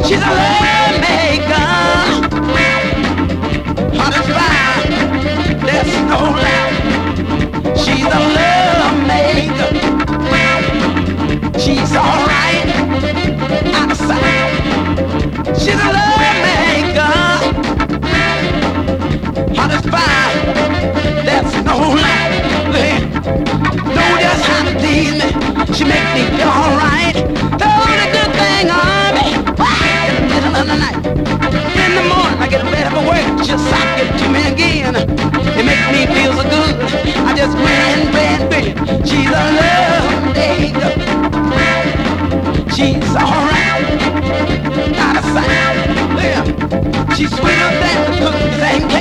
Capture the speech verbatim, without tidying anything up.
She's a love maker, hot as fire, there's no doubt. She's a love maker, she's alright, out of sight. She's a love maker, hot as fire, there's no light. Know just how to tease me, she make me feel alright. The only good thing on me, in the middle of the night, in the morning I get ready for work, she'll sock it to me again. It makes me feel so good, I just grin, grin, grin. She's a love maker, she's alright, out of sight. Yeah. She's sweeter than the cookies and